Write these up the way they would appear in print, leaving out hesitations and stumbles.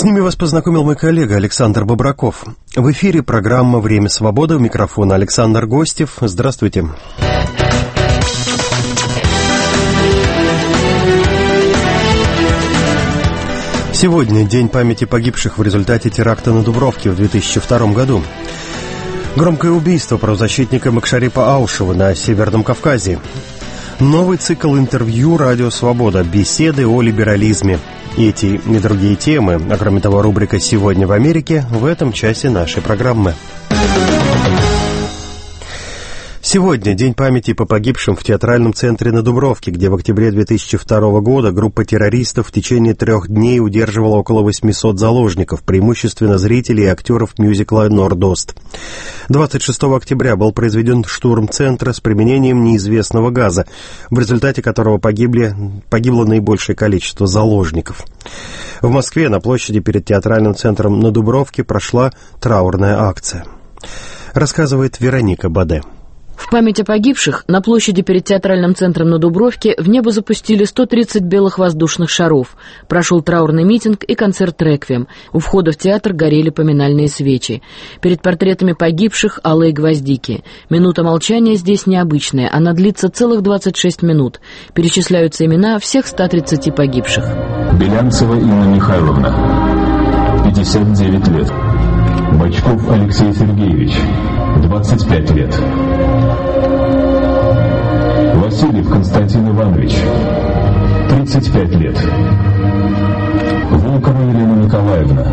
ними вас познакомил мой коллега Александр Бобраков. В эфире программа «Время свободы». У микрофона Александр Гостев. Здравствуйте. Сегодня день памяти погибших в результате теракта на Дубровке в 2002 году. Громкое убийство правозащитника Макшарипа Аушева на Северном Кавказе. Новый цикл интервью «Радио Свобода. Беседы о либерализме». Эти и другие темы, а кроме того, рубрика «Сегодня в Америке» в этом часе нашей программы. Сегодня день памяти по погибшим в театральном центре на Дубровке, где в октябре 2002 года группа террористов в течение 3 дней удерживала около 800 заложников, преимущественно зрителей и актеров мюзикла «Нордост». 26 октября был произведен штурм центра с применением неизвестного газа, в результате которого погибло наибольшее количество заложников. В Москве на площади перед театральным центром на Дубровке прошла траурная акция. Рассказывает Вероника Баде. В память о погибших на площади перед театральным центром на Дубровке в небо запустили 130 белых воздушных шаров. Прошел траурный митинг и концерт «Реквием». У входа в театр горели поминальные свечи. Перед портретами погибших алые гвоздики. Минута молчания здесь необычная. Она длится целых 26 минут. Перечисляются имена всех 130 погибших. Белянцева Инна Михайловна, 59 лет. Бочков Алексей Сергеевич, 25 лет. Васильев Константин Иванович, 35 лет. Волкова Елена Николаевна,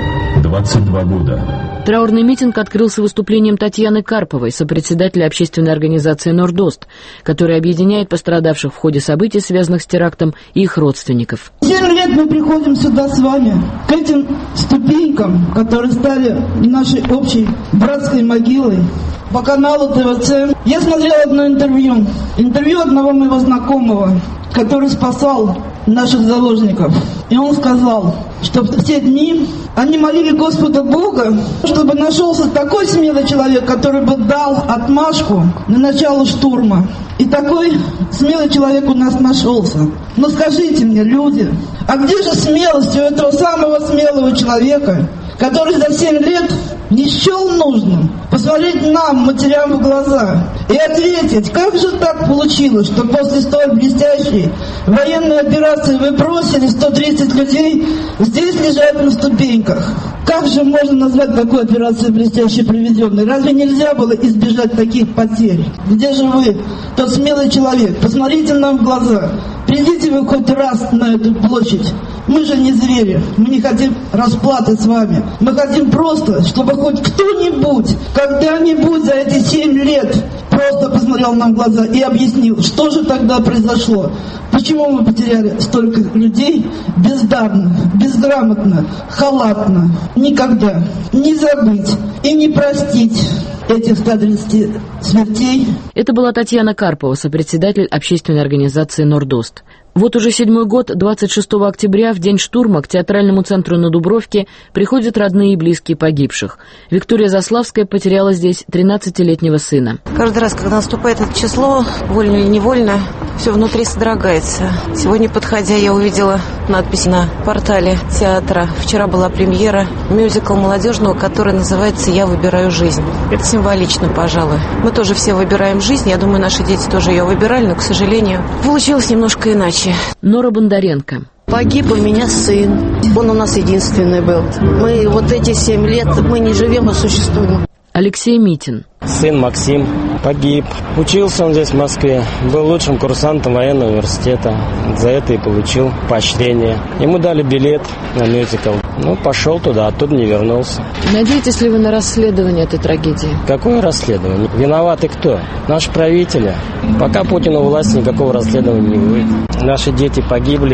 22 года. Траурный митинг открылся выступлением Татьяны Карповой, сопредседателя общественной организации «Нордост», которая объединяет пострадавших в ходе событий, связанных с терактом, и их родственников. 7 лет мы приходим сюда с вами, к этим ступенькам, которые стали нашей общей братской могилой. По каналу ТВЦ я смотрела одно интервью одного моего знакомого, который спасал наших заложников. И он сказал, что в те дни они молили Господа Бога, чтобы нашелся такой смелый человек, который бы дал отмашку на начало штурма. И такой смелый человек у нас нашелся. Но скажите мне, люди, а где же смелость у этого самого смелого человека, который за 7 лет не счел нужным посмотреть нам, матерям, в глаза и ответить, как же так получилось, что после столь блестящей военной операции вы бросили 130 людей здесь лежать на ступеньках? Как же можно назвать такую операцию блестяще проведенной? Разве нельзя было избежать таких потерь? Где же вы, тот смелый человек? Посмотрите нам в глаза. Придите вы хоть раз на эту площадь. Мы же не звери, мы не хотим расплаты с вами. Мы хотим просто, чтобы хоть кто-нибудь, когда-нибудь за эти 7 лет просто посмотрел нам в глаза и объяснил, что же тогда произошло. Почему мы потеряли столько людей бездарно, безграмотно, халатно. Никогда не забыть и не простить этих 130 смертей. Это была Татьяна Карпова, сопредседатель общественной организации «Нордост». Вот уже 7-й год, 26 октября, в день штурма, к театральному центру на Дубровке приходят родные и близкие погибших. Виктория Заславская потеряла здесь 13-летнего сына. Каждый раз, когда наступает это число, вольно или невольно, все внутри содрогается. Сегодня, подходя, я увидела надпись на портале театра. Вчера была премьера мюзикла молодежного, который называется «Я выбираю жизнь». Это символично, пожалуй. Мы тоже все выбираем жизнь. Я думаю, наши дети тоже ее выбирали, но, к сожалению, получилось немножко иначе. Нора Бондаренко. Погиб у меня сын. Он у нас единственный был. Мы вот эти 7 лет, мы не живем, а существуем. Алексей Митин. Сын Максим погиб. Учился он здесь, в Москве. Был лучшим курсантом военного университета. За это и получил поощрение. Ему дали билет на мюзикл. Пошел туда, оттуда не вернулся. Надеетесь ли вы на расследование этой трагедии? Какое расследование? Виноваты кто? Наши правители. Пока Путин у власти, никакого расследования не будет. Наши дети погибли,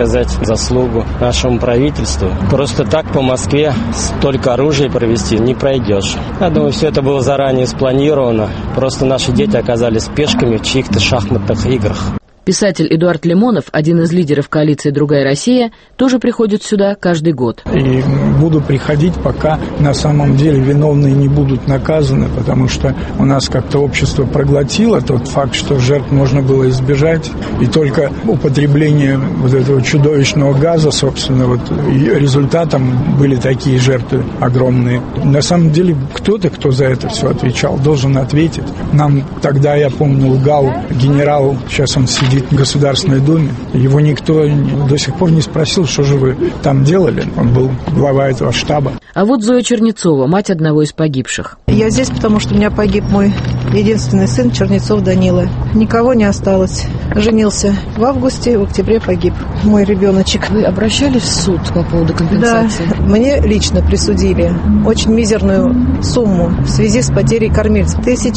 заслугу нашему правительству. Просто так по Москве столько оружия провести не пройдешь. Я думаю, все это было заранее спланировано. Просто наши дети оказались пешками в чьих-то шахматных играх. Писатель Эдуард Лимонов, один из лидеров коалиции «Другая Россия», тоже приходит сюда каждый год. И буду приходить, пока на самом деле виновные не будут наказаны, потому что у нас как-то общество проглотило тот факт, что жертв можно было избежать. И только употребление вот этого чудовищного газа, собственно, вот результатом были такие жертвы огромные. На самом деле кто-то, кто за это все отвечал, должен ответить. Нам тогда, я помню, лгал генерал, сейчас он сидит в Государственной Думе. Его никто до сих пор не спросил, что же вы там делали. Он был глава этого штаба. А вот Зоя Чернецова, мать одного из погибших. Я здесь, потому что у меня погиб мой единственный сын Чернецов Данила. Никого не осталось. Женился в августе, в октябре погиб мой ребеночек. Вы обращались в суд по поводу компенсации? Да, мне лично присудили очень мизерную сумму в связи с потерей кормильца.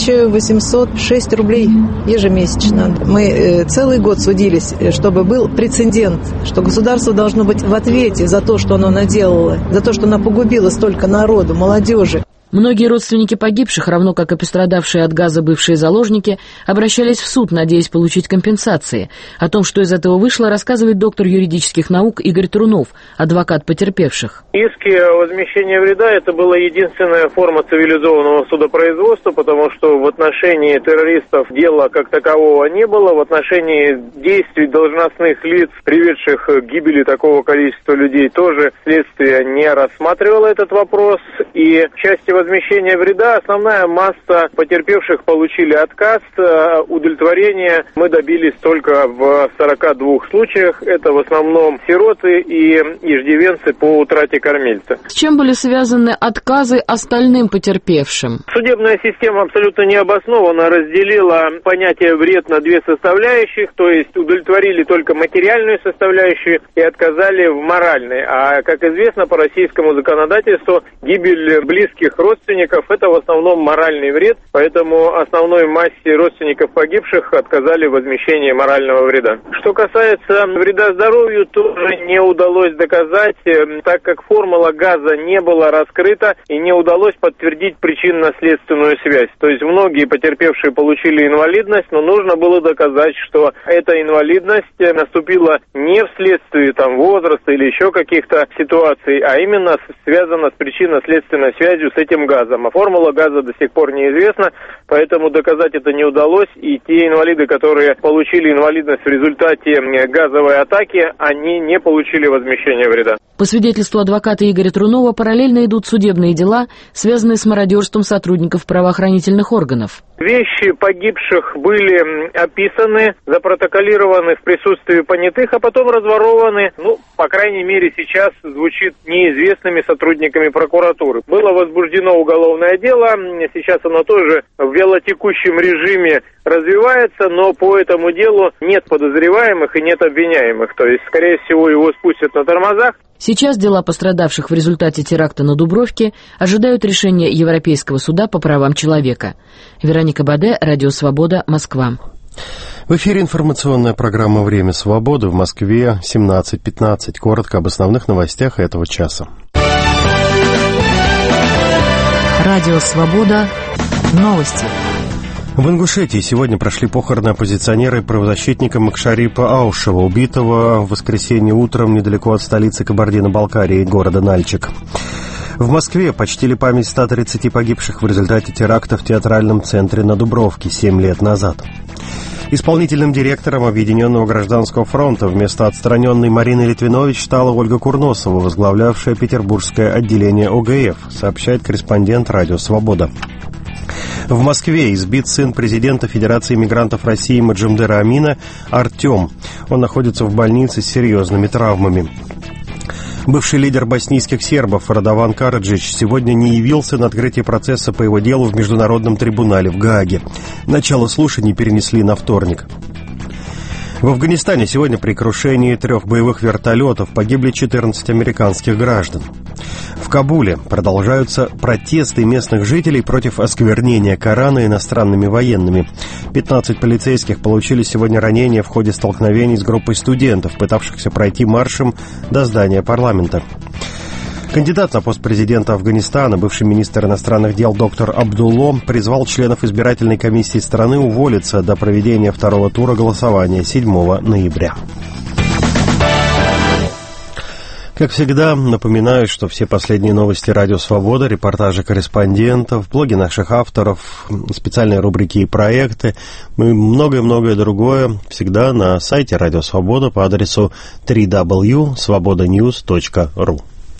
1806 рублей ежемесячно. Мы целый год судились, чтобы был прецедент, что государство должно быть в ответе за то, что оно наделало, за то, что оно погубило столько народу, молодежи. Многие родственники погибших, равно как и пострадавшие от газа бывшие заложники, обращались в суд, надеясь получить компенсации. О том, что из этого вышло, рассказывает доктор юридических наук Игорь Трунов, адвокат потерпевших. Иски о возмещении вреда – это была единственная форма цивилизованного судопроизводства, потому что в отношении террористов дела как такового не было, в отношении действий должностных лиц, приведших к гибели такого количества людей, тоже следствие не рассматривало этот вопрос, и в части возмещения вреда основная масса потерпевших получили отказ. Удовлетворения мы добились только в 42 случаях. Это в основном сироты и иждивенцы по утрате кормильца. С чем были связаны отказы остальным потерпевшим? Судебная система абсолютно необоснованно разделила понятие вред на две составляющих, то есть удовлетворили только материальную составляющую и отказали в моральной. А, как известно, по российскому законодательству гибель близких родственников – это в основном моральный вред, поэтому основной массе родственников погибших отказали в возмещении морального вреда. Что касается вреда здоровью, тоже не удалось доказать, так как формула газа не была раскрыта и не удалось подтвердить причинно-следственную связь. То есть многие потерпевшие получили инвалидность, но нужно было доказать, что эта инвалидность наступила не вследствие возраста или еще каких-то ситуаций, а именно связана с причинно-следственной связью с этим газом. А формула газа до сих пор неизвестна, поэтому доказать это не удалось. И те инвалиды, которые получили инвалидность в результате газовой атаки, они не получили возмещения вреда. По свидетельству адвоката Игоря Трунова, параллельно идут судебные дела, связанные с мародерством сотрудников правоохранительных органов. Вещи погибших были описаны, запротоколированы в присутствии понятых, а потом разворованы, по крайней мере, сейчас звучит неизвестными сотрудниками прокуратуры. Было возбуждено уголовное дело, сейчас оно тоже в вялотекущем режиме развивается, но по этому делу нет подозреваемых и нет обвиняемых, то есть, скорее всего, его спустят на тормозах. Сейчас дела пострадавших в результате теракта на Дубровке ожидают решения Европейского суда по правам человека. Вероника Баде, Радио Свобода, Москва. В эфире информационная программа «Время свободы» в Москве 17:15. Коротко об основных новостях этого часа. Радио Свобода. Новости. В Ингушетии сегодня прошли похороны оппозиционера и правозащитника Макшарипа Аушева, убитого в воскресенье утром недалеко от столицы Кабардино-Балкарии, города Нальчик. В Москве почтили память 130 погибших в результате теракта в театральном центре на Дубровке 7 лет назад. Исполнительным директором Объединенного гражданского фронта вместо отстраненной Марины Литвинович стала Ольга Курносова, возглавлявшая петербургское отделение ОГФ, сообщает корреспондент «Радио Свобода». В Москве избит сын президента Федерации мигрантов России Маджумдера Амина Артем. Он находится в больнице с серьезными травмами. Бывший лидер боснийских сербов Радован Караджич сегодня не явился на открытие процесса по его делу в Международном трибунале в Гааге. Начало слушаний перенесли на вторник. В Афганистане сегодня при крушении 3 боевых вертолетов погибли 14 американских граждан. В Кабуле продолжаются протесты местных жителей против осквернения Корана иностранными военными. 15 полицейских получили сегодня ранения в ходе столкновений с группой студентов, пытавшихся пройти маршем до здания парламента. Кандидат на пост президента Афганистана, бывший министр иностранных дел доктор Абдулло, призвал членов избирательной комиссии страны уволиться до проведения второго тура голосования 7 ноября. Как всегда, напоминаю, что все последние новости «Радио Свобода», репортажи корреспондентов, блоги наших авторов, специальные рубрики и проекты, и многое-многое другое всегда на сайте «Радио Свобода» по адресу www.svobodanews.ru.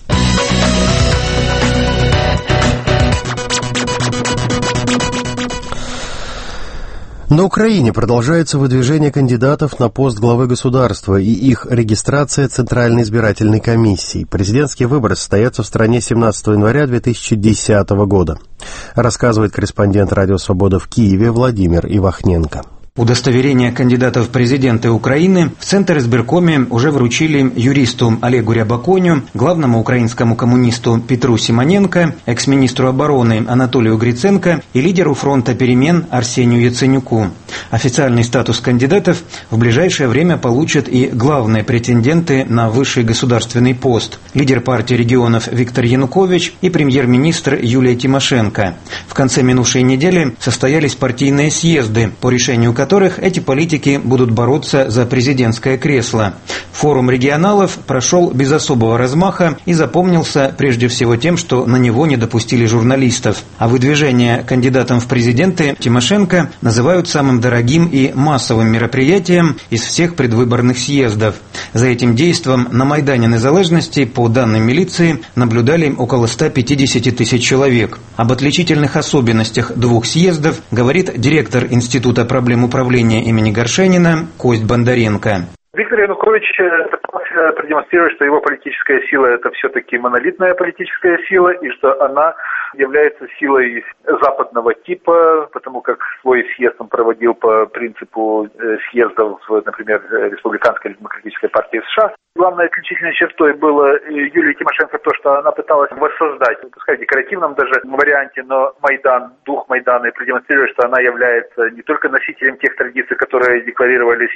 На Украине продолжается выдвижение кандидатов на пост главы государства и их регистрация Центральной избирательной комиссии. Президентские выборы состоятся в стране 17 января 2010 года. Рассказывает корреспондент «Радио Свобода» в Киеве Владимир Ивахненко. Удостоверение кандидатов в президенты Украины в Центр избиркоме уже вручили юристу Олегу Рябаконю, главному украинскому коммунисту Петру Симоненко, экс-министру обороны Анатолию Гриценко и лидеру фронта перемен Арсению Яценюку. Официальный статус кандидатов в ближайшее время получат и главные претенденты на высший государственный пост – лидер партии регионов Виктор Янукович и премьер-министр Юлия Тимошенко. В конце минувшей недели состоялись партийные съезды, по решению которых эти политики будут бороться за президентское кресло. Форум регионалов прошел без особого размаха и запомнился прежде всего тем, что на него не допустили журналистов. А выдвижение кандидатом в президенты Тимошенко называют самым дорогим и массовым мероприятием из всех предвыборных съездов. За этим действом на Майдане Незалежности, по данным милиции, наблюдали около 150 тысяч человек. Об отличительных особенностях двух съездов говорит директор Института проблем управления имени Горшенина Кость Бондаренко. Виктор Янукович пытался продемонстрировать, что его политическая сила – это все-таки монолитная политическая сила, и что она является силой западного типа, потому как свой съезд он проводил по принципу съездов, например, Республиканской или Демократической партии США. Главной отличительной чертой было Юлии Тимошенко то, что она пыталась воссоздать, пускай в декоративном даже варианте, но Майдан, дух Майдана, и продемонстрировать, что она является не только носителем тех традиций, которые декларировались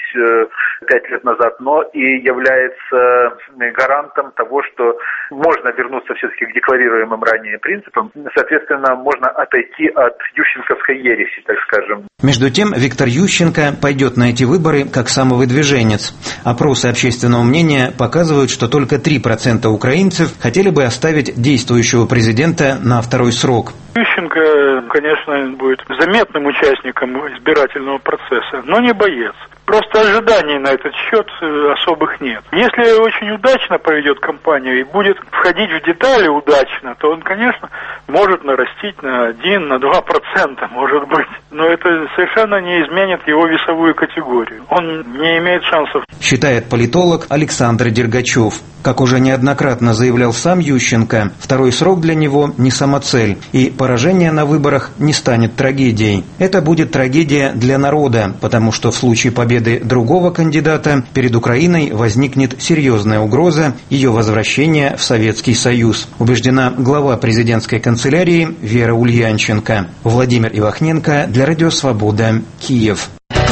5 лет назад, но и является гарантом того, что можно вернуться все-таки к декларируемым ранее принципам. Соответственно, можно отойти от ющенковской ереси, так скажем. Между тем, Виктор Ющенко пойдет на эти выборы как самовыдвиженец. Опросы общественного мнения показывают, что только 3% украинцев хотели бы оставить действующего президента на второй срок. Ющенко, конечно, будет заметным участником избирательного процесса, но не боец. Просто ожиданий на этот счет особых нет. Если очень удачно проведет кампанию и будет входить в детали удачно, то он, конечно, может нарастить на 1, на 2%, может быть. Но это совершенно не изменит его весовую категорию. Он не имеет шансов. Считает политолог Александр Дергачев. Как уже неоднократно заявлял сам Ющенко, второй срок для него не самоцель, и поражение на выборах не станет трагедией. Это будет трагедия для народа, потому что в случае победы другого кандидата перед Украиной возникнет серьезная угроза ее возвращения в Советский Союз, убеждена глава президентской канцелярии Вера Ульянченко. Владимир Ивахненко для Радио Свобода, Киев.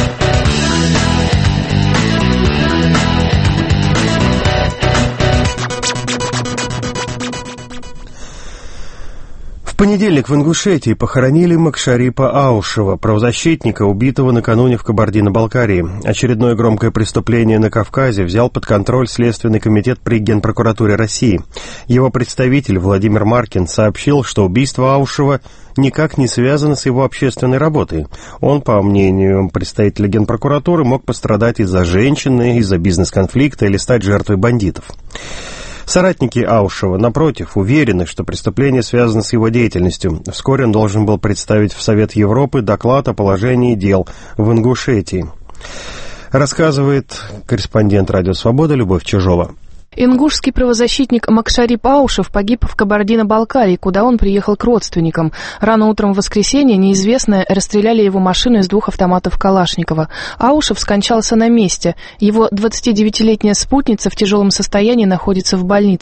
В понедельник в Ингушетии похоронили Макшарипа Аушева, правозащитника, убитого накануне в Кабардино-Балкарии. Очередное громкое преступление на Кавказе взял под контроль Следственный комитет при Генпрокуратуре России. Его представитель Владимир Маркин сообщил, что убийство Аушева никак не связано с его общественной работой. Он, по мнению представителя Генпрокуратуры, мог пострадать из-за женщины, из-за бизнес-конфликта или стать жертвой бандитов. Соратники Аушева, напротив, уверены, что преступление связано с его деятельностью. Вскоре он должен был представить в Совет Европы доклад о положении дел в Ингушетии. Рассказывает корреспондент «Радио Свобода» Любовь Чижова. Ингушский правозащитник Макшарип Аушев погиб в Кабардино-Балкарии, куда он приехал к родственникам. Рано утром в воскресенье неизвестные расстреляли его машину из 2 автоматов Калашникова. Аушев скончался на месте. Его 29-летняя спутница в тяжелом состоянии находится в больнице.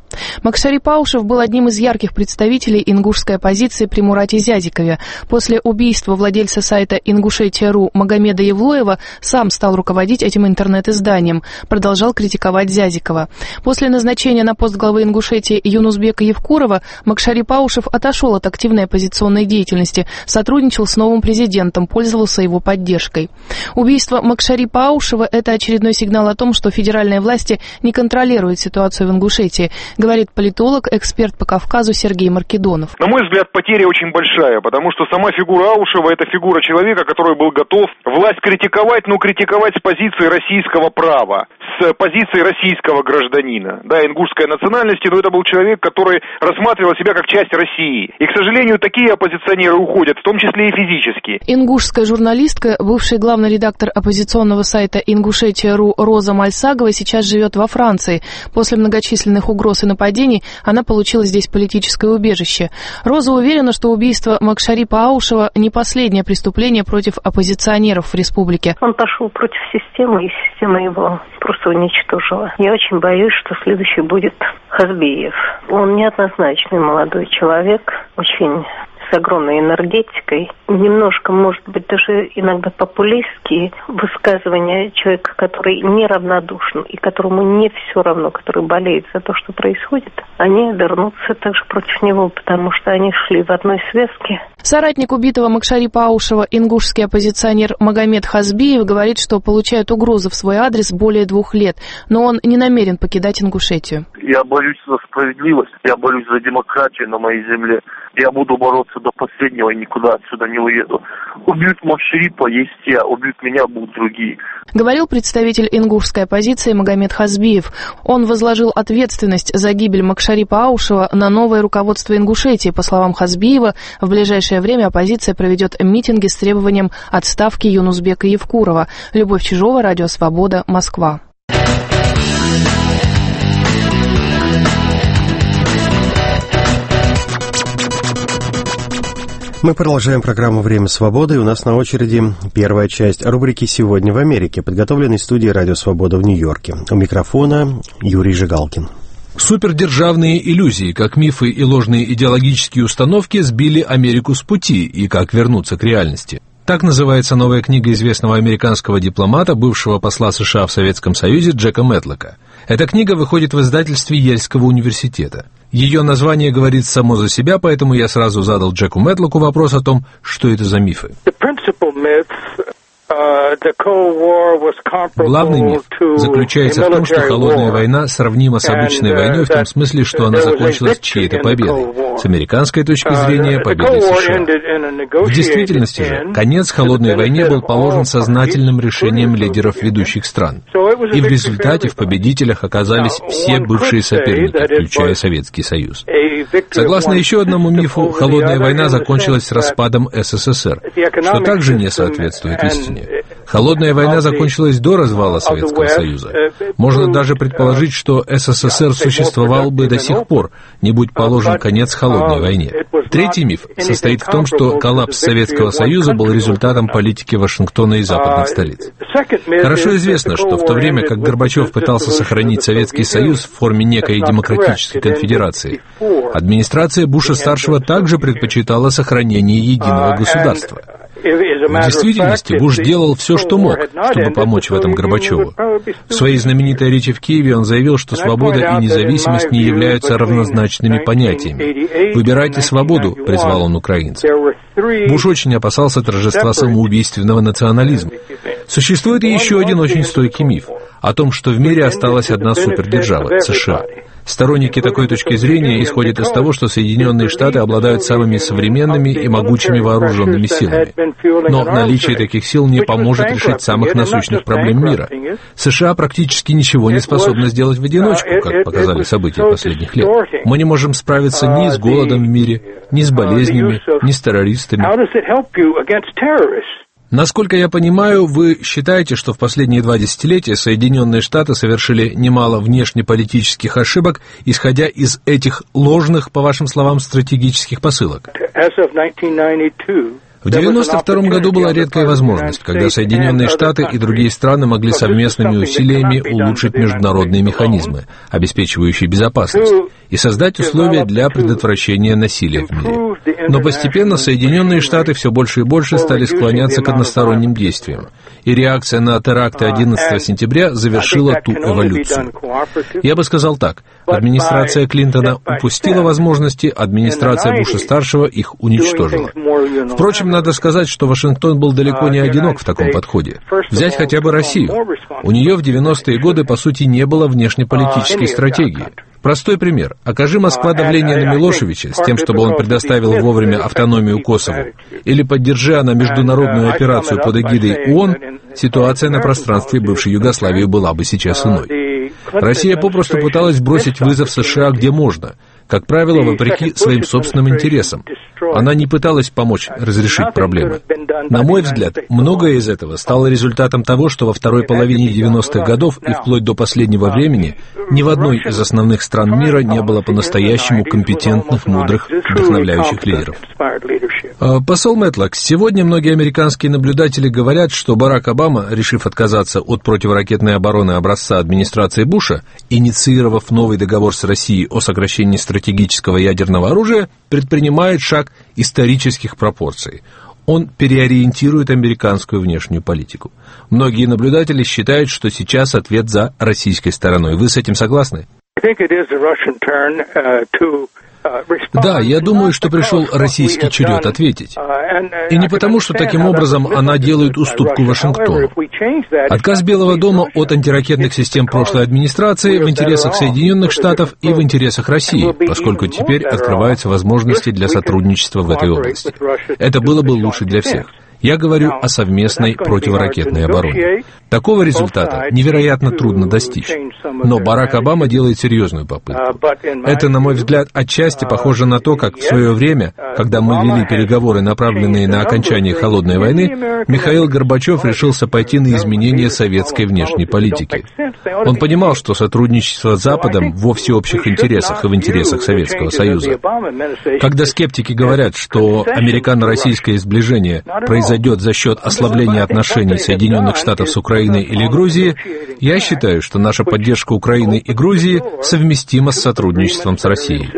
Макшари Паушев был одним из ярких представителей ингушской оппозиции при Мурате Зязикове. После убийства владельца сайта Ингушетия.ру Магомеда Евлоева сам стал руководить этим интернет-изданием, продолжал критиковать Зязикова. После назначения на пост главы Ингушетии Юнусбека Евкурова Макшари Паушев отошел от активной оппозиционной деятельности, сотрудничал с новым президентом, пользовался его поддержкой. Убийство Макшари Паушева – это очередной сигнал о том, что федеральные власти не контролируют ситуацию в Ингушетии, говорит политолог, эксперт по Кавказу Сергей Маркедонов. На мой взгляд, потеря очень большая, потому что сама фигура Аушева – это фигура человека, который был готов власть критиковать, но критиковать с позиции российского права, с позиции российского гражданина. Да, ингушской национальности, но это был человек, который рассматривал себя как часть России. И, к сожалению, такие оппозиционеры уходят, в том числе и физически. Ингушская журналистка, бывший главный редактор оппозиционного сайта Ингушетия.ру Роза Мальсагова сейчас живет во Франции. После многочисленных угроз и нападений она получила здесь политическое убежище. Роза уверена, что убийство Макшари Паушева не последнее преступление против оппозиционеров в республике. Он пошел против системы, и система его просто уничтожила. Я очень боюсь, что следующий будет Хазбиев. Он неоднозначный молодой человек, очень с огромной энергетикой, немножко, может быть, даже иногда популистские высказывания человека, который неравнодушен и которому не все равно, который болеет за то, что происходит, они обернутся также против него, потому что они шли в одной связке. Соратник убитого Макшари Паушева, ингушский оппозиционер Магомед Хазбиев, говорит, что получает угрозы в свой адрес более 2 лет, но он не намерен покидать Ингушетию. Я борюсь за справедливость, я борюсь за демократию на моей земле. Я буду бороться до последнего и никуда отсюда не уеду. Убьют Макшарипа, есть я, убьют меня, будут другие. Говорил представитель ингушской оппозиции Магомед Хазбиев. Он возложил ответственность за гибель Макшари Паушева на новое руководство Ингушетии. По словам Хазбиева, в ближайшее время оппозиция проведет митинги с требованием отставки Юнусбека Евкурова. Любовь Чижова, Радио Свобода, Москва. Мы продолжаем программу «Время свободы», и у нас на очереди первая часть рубрики «Сегодня в Америке», подготовленной студией «Радио Свобода» в Нью-Йорке. У микрофона Юрий Жигалкин. Супердержавные иллюзии, как мифы и ложные идеологические установки, сбили Америку с пути, и как вернуться к реальности. Так называется новая книга известного американского дипломата, бывшего посла США в Советском Союзе Джека Мэтлока. Эта книга выходит в издательстве Ельского университета. Ее название говорит само за себя, поэтому я сразу задал Джеку Мэтлоку вопрос о том, что это за мифы. Главный миф заключается в том, что холодная война сравнима с обычной войной в том смысле, что она закончилась чьей-то победой. С американской точки зрения, победой США. В действительности же, конец холодной войне был положен сознательным решением лидеров ведущих стран. И в результате в победителях оказались все бывшие соперники, включая Советский Союз. Согласно еще одному мифу, холодная война закончилась распадом СССР, что также не соответствует истине. Холодная война закончилась до развала Советского Союза. Можно даже предположить, что СССР существовал бы до сих пор, не будь положен конец холодной войне. Третий миф состоит в том, что коллапс Советского Союза был результатом политики Вашингтона и западных столиц. Хорошо известно, что в то время, как Горбачев пытался сохранить Советский Союз в форме некой демократической конфедерации, администрация Буша-старшего также предпочитала сохранение единого государства. В действительности Буш делал все, что мог, чтобы помочь в этом Горбачеву. В своей знаменитой речи в Киеве он заявил, что свобода и независимость не являются равнозначными понятиями. «Выбирайте свободу», — призвал он украинцев. Буш очень опасался торжества самоубийственного национализма. Существует и еще один очень стойкий миф о том, что в мире осталась одна супердержава — США. Сторонники такой точки зрения исходят из того, что Соединенные Штаты обладают самыми современными и могучими вооруженными силами. Но наличие таких сил не поможет решить самых насущных проблем мира. США практически ничего не способны сделать в одиночку, как показали события последних лет. Мы не можем справиться ни с голодом в мире, ни с болезнями, ни с террористами. Насколько я понимаю, вы считаете, что в последние 2 десятилетия Соединенные Штаты совершили немало внешнеполитических ошибок, исходя из этих ложных, по вашим словам, стратегических посылок. В 1992 году была редкая возможность, когда Соединенные Штаты и другие страны могли совместными усилиями улучшить международные механизмы, обеспечивающие безопасность, и создать условия для предотвращения насилия в мире. Но постепенно Соединенные Штаты все больше и больше стали склоняться к односторонним действиям, и реакция на теракты 11 сентября завершила ту эволюцию. Я бы сказал так: администрация Клинтона упустила возможности, администрация Буша-старшего их уничтожила. Впрочем, надо сказать, что Вашингтон был далеко не одинок в таком подходе. Взять хотя бы Россию. У нее в 90-е годы, по сути, не было внешнеполитической стратегии. Простой пример. Окажи Москва давление на Милошевича с тем, чтобы он предоставил вовремя автономию Косову, или поддержи она международную операцию под эгидой ООН, ситуация на пространстве бывшей Югославии была бы сейчас иной. Россия попросту пыталась бросить вызов США где можно, как правило, вопреки своим собственным интересам. Она не пыталась помочь разрешить проблемы. На мой взгляд, многое из этого стало результатом того, что во второй половине 90-х годов и вплоть до последнего времени ни в одной из основных стран мира не было по-настоящему компетентных, мудрых, вдохновляющих лидеров. Посол Мэтлок, сегодня многие американские наблюдатели говорят, что Барак Обама, решив отказаться от противоракетной обороны образца администрации Буша, инициировав новый договор с Россией о сокращении стратегического ядерного оружия, предпринимает шаг исторических пропорций. Он переориентирует американскую внешнюю политику. Многие наблюдатели считают, что сейчас ответ за российской стороной. Вы с этим согласны? Да, я думаю, что пришел российский черед ответить. И не потому, что таким образом она делает уступку Вашингтону. Отказ Белого дома от антиракетных систем прошлой администрации в интересах Соединенных Штатов и в интересах России, поскольку теперь открываются возможности для сотрудничества в этой области. Это было бы лучше для всех. Я говорю о совместной противоракетной обороне. Такого результата невероятно трудно достичь. Но Барак Обама делает серьезную попытку. Это, на мой взгляд, отчасти похоже на то, как в свое время, когда мы вели переговоры, направленные на окончание Холодной войны, Михаил Горбачев решился пойти на изменение советской внешней политики. Он понимал, что сотрудничество с Западом во всеобщих интересах и в интересах Советского Союза. Когда скептики говорят, что американо-российское сближение произойдет за счет ослабления отношений Соединенных Штатов с Украиной или Грузией, я считаю, что наша поддержка Украины и Грузии совместима с сотрудничеством с Россией.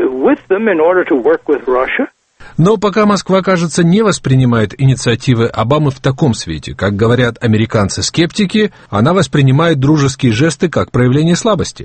Но пока Москва, кажется, не воспринимает инициативы Обамы в таком свете, как говорят американцы-скептики, она воспринимает дружеские жесты как проявление слабости.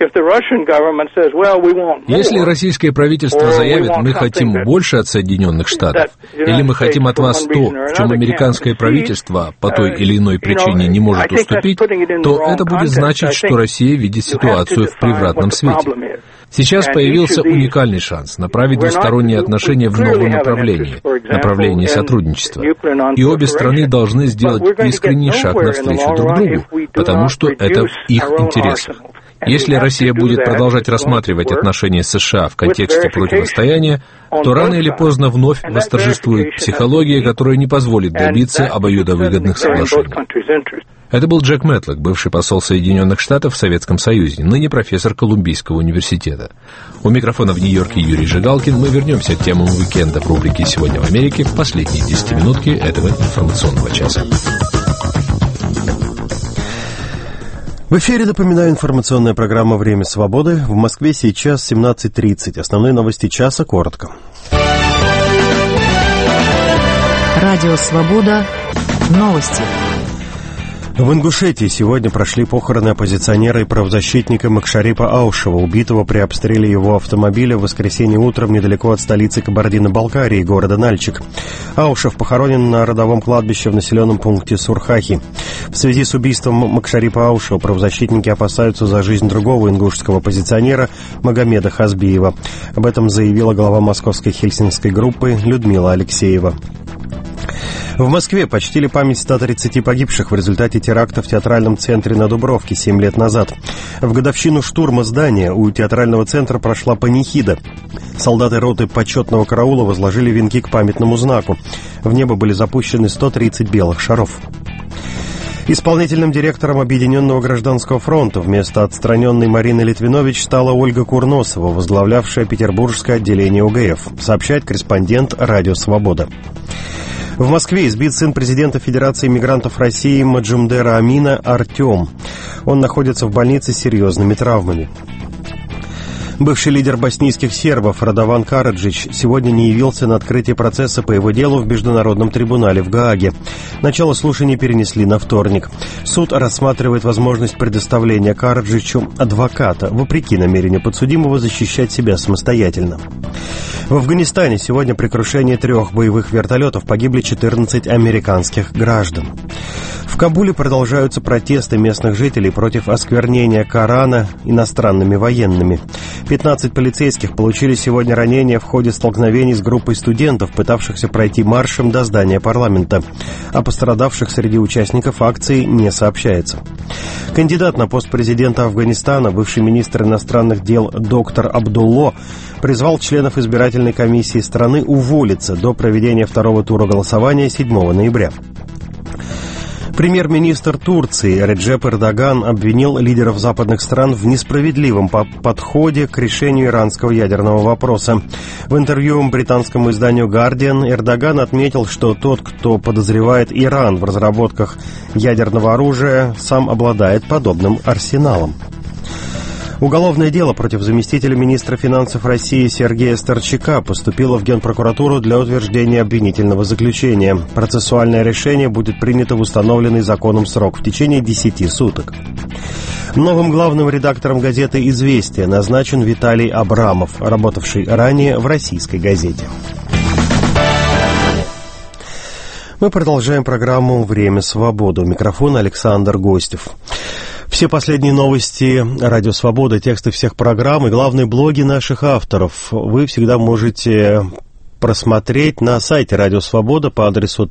Если российское правительство заявит: мы хотим больше от Соединенных Штатов, или мы хотим от вас то, в чем американское правительство по той или иной причине не может уступить, то это будет значить, что Россия видит ситуацию в превратном свете. Сейчас появился уникальный шанс направить двусторонние отношения в новом направлении сотрудничества. И обе страны должны сделать искренний шаг навстречу друг другу, потому что это в их интересах. Если Россия будет продолжать рассматривать отношения с США в контексте противостояния, то рано или поздно вновь восторжествует психология, которая не позволит добиться обоюдовыгодных соглашений. Это был Джек Мэтлок, бывший посол Соединенных Штатов в Советском Союзе, ныне профессор Колумбийского университета. У микрофона в Нью-Йорке Юрий Жигалкин. Мы вернемся к темам уикенда в рубрике «Сегодня в Америке» в последние 10 минутки этого информационного часа. В эфире, напоминаю, информационная программа «Время свободы». В Москве сейчас 17:30. Основные новости часа коротко. Радио «Свобода». Новости. В Ингушетии сегодня прошли похороны оппозиционера и правозащитника Макшарипа Аушева, убитого при обстреле его автомобиля в воскресенье утром недалеко от столицы Кабардино-Балкарии, города Нальчик. Аушев похоронен на родовом кладбище в населенном пункте Сурхахи. В связи с убийством Макшарипа Аушева правозащитники опасаются за жизнь другого ингушского оппозиционера Магомеда Хазбиева. Об этом заявила глава московской хельсинкской группы Людмила Алексеева. В Москве почтили память 130 погибших в результате теракта в театральном центре на Дубровке 7 лет назад. В годовщину штурма здания у театрального центра прошла панихида. Солдаты роты почетного караула возложили венки к памятному знаку. В небо были запущены 130 белых шаров. Исполнительным директором Объединенного гражданского фронта вместо отстраненной Марины Литвинович стала Ольга Курносова, возглавлявшая петербургское отделение УГФ, сообщает корреспондент «Радио Свобода». В Москве избит сын президента Федерации мигрантов России Маджумдера Амина Артем. Он находится в больнице с серьезными травмами. Бывший лидер боснийских сербов Радован Караджич сегодня не явился на открытие процесса по его делу в Международном трибунале в Гааге. Начало слушаний перенесли на вторник. Суд рассматривает возможность предоставления Караджичу адвоката, вопреки намерению подсудимого защищать себя самостоятельно. В Афганистане сегодня при крушении 3 боевых вертолетов погибли 14 американских граждан. В Кабуле продолжаются протесты местных жителей против осквернения Корана иностранными военными. 15 полицейских получили сегодня ранения в ходе столкновений с группой студентов, пытавшихся пройти маршем до здания парламента. О пострадавших среди участников акции не сообщается. Кандидат на пост президента Афганистана, бывший министр иностранных дел доктор Абдулло, призвал членов избирательной комиссии страны уволиться до проведения второго тура голосования 7 ноября. Премьер-министр Турции Реджеп Эрдоган обвинил лидеров западных стран в несправедливом подходе к решению иранского ядерного вопроса. В интервью британскому изданию «Гардиан» Эрдоган отметил, что тот, кто подозревает Иран в разработках ядерного оружия, сам обладает подобным арсеналом. Уголовное дело против заместителя министра финансов России Сергея Старчака поступило в Генпрокуратуру для утверждения обвинительного заключения. Процессуальное решение будет принято в установленный законом срок в течение 10 суток. Новым главным редактором газеты «Известия» назначен Виталий Абрамов, работавший ранее в «Российской газете». Мы продолжаем программу «Время свободы». У микрофона Александр Гостев. Все последние новости Радио Свобода, тексты всех программ и главные блоги наших авторов вы всегда можете просмотреть на сайте Радио Свобода по адресу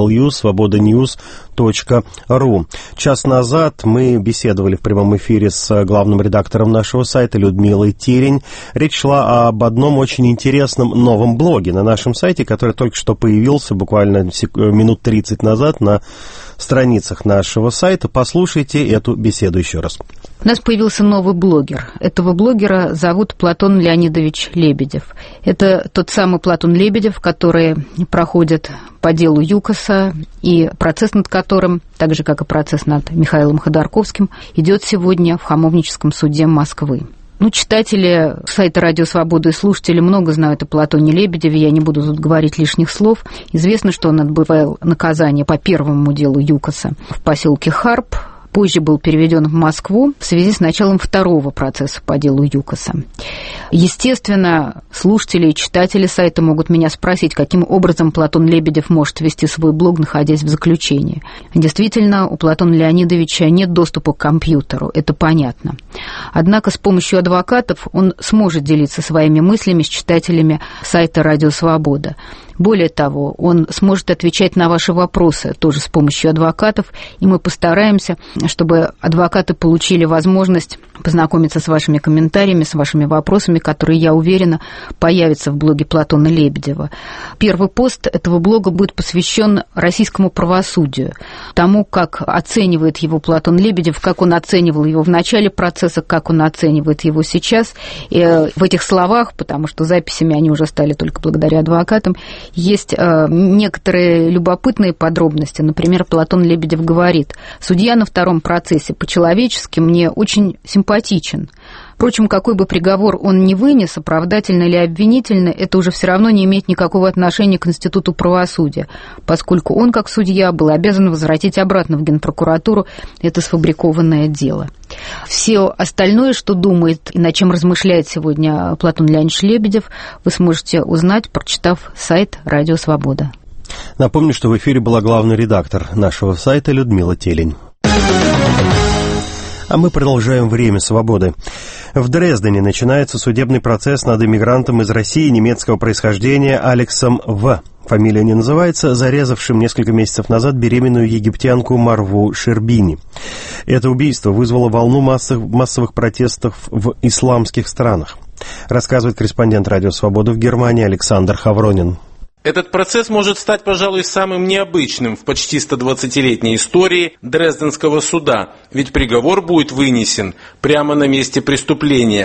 www.svobodanews.ru. Час назад мы беседовали в прямом эфире с главным редактором нашего сайта Людмилой Терень. Речь шла об одном очень интересном новом блоге на нашем сайте, который только что появился буквально минут 30 назад на страницах нашего сайта. Послушайте эту беседу еще раз. У нас появился новый блогер. Этого блогера зовут Платон Леонидович Лебедев. Это тот самый Платон Лебедев, который проходит по делу ЮКОСа, и процесс над которым, так же, как и процесс над Михаилом Ходорковским, идет сегодня в Хамовническом суде Москвы. Читатели сайта «Радио Свобода» и слушатели много знают о Платоне Лебедеве, я не буду тут говорить лишних слов. Известно, что он отбывал наказание по первому делу ЮКОСа в поселке Харп, позже был переведен в Москву в связи с началом второго процесса по делу ЮКОСа. Естественно, слушатели и читатели сайта могут меня спросить, каким образом Платон Лебедев может вести свой блог, находясь в заключении. Действительно, у Платона Леонидовича нет доступа к компьютеру, это понятно. Однако с помощью адвокатов он сможет делиться своими мыслями с читателями сайта «Радио Свобода». Более того, он сможет отвечать на ваши вопросы тоже с помощью адвокатов, и мы постараемся, чтобы адвокаты получили возможность познакомиться с вашими комментариями, с вашими вопросами, которые, я уверена, появятся в блоге Платона Лебедева. Первый пост этого блога будет посвящен российскому правосудию, тому, как оценивает его Платон Лебедев, как он оценивал его в начале процесса, как он оценивает его сейчас. И в этих словах, потому что записями они уже стали только благодаря адвокатам, есть некоторые любопытные подробности. Например, Платон Лебедев говорит: «Судья на втором процессе по-человечески мне очень симпатичен. Впрочем, какой бы приговор он ни вынес, оправдательный или обвинительный, это уже все равно не имеет никакого отношения к институту правосудия, поскольку он, как судья, был обязан возвратить обратно в Генпрокуратуру это сфабрикованное дело». Все остальное, что думает и над чем размышляет сегодня Платон Леонидович Лебедев, вы сможете узнать, прочитав сайт «Радио Свобода». Напомню, что в эфире была главный редактор нашего сайта Людмила Терень. А мы продолжаем «Время свободы». В Дрездене начинается судебный процесс над иммигрантом из России немецкого происхождения Алексом В. Фамилия не называется, зарезавшим несколько месяцев назад беременную египтянку Марву Шербини. Это убийство вызвало волну массовых протестов в исламских странах, рассказывает корреспондент «Радио Свобода» в Германии Александр Хавронин. Этот процесс может стать, пожалуй, самым необычным в почти 120-летней истории Дрезденского суда, ведь приговор будет вынесен прямо на месте преступления.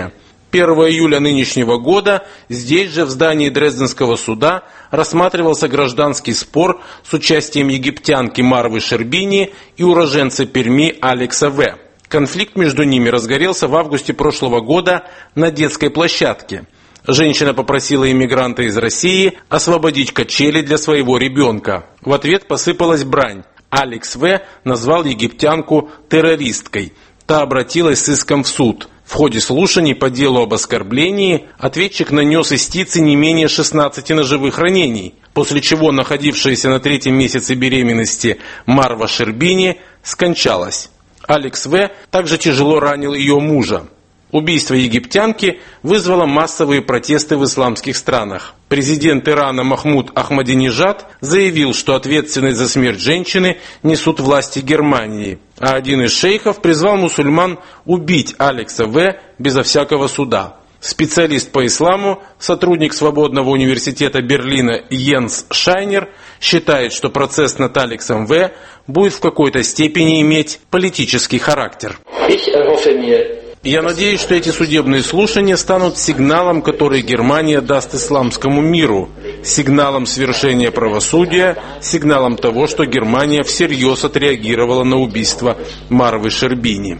1 июля нынешнего года здесь же, в здании Дрезденского суда, рассматривался гражданский спор с участием египтянки Марвы Шербини и уроженца Перми Алекса В. Конфликт между ними разгорелся в августе прошлого года на детской площадке. Женщина попросила иммигранта из России освободить качели для своего ребенка. В ответ посыпалась брань. Алекс В. назвал египтянку террористкой. Та обратилась с иском в суд. В ходе слушаний по делу об оскорблении ответчик нанес истице не менее 16 ножевых ранений, после чего находившаяся на 3-м месяце беременности Марва Шербини скончалась. Алекс В. также тяжело ранил ее мужа. Убийство египтянки вызвало массовые протесты в исламских странах. Президент Ирана Махмуд Ахмадинежад заявил, что ответственность за смерть женщины несут власти Германии, а один из шейхов призвал мусульман убить Алекса В. безо всякого суда. Специалист по исламу, сотрудник Свободного университета Берлина Йенс Шайнер считает, что процесс над Алексом В. будет в какой-то степени иметь политический характер. Я надеюсь, что эти судебные слушания станут сигналом, который Германия даст исламскому миру, сигналом свершения правосудия, сигналом того, что Германия всерьез отреагировала на убийство Марвы Шербини.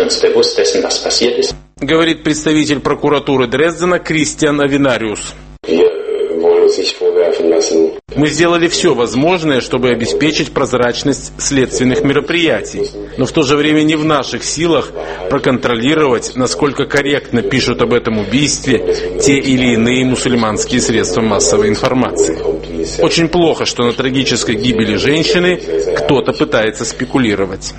Говорит представитель прокуратуры Дрездена Кристиан Авинариус. Мы сделали все возможное, чтобы обеспечить прозрачность следственных мероприятий, но в то же время не в наших силах проконтролировать, насколько корректно пишут об этом убийстве те или иные мусульманские средства массовой информации. Очень плохо, что на трагической гибели женщины кто-то пытается спекулировать.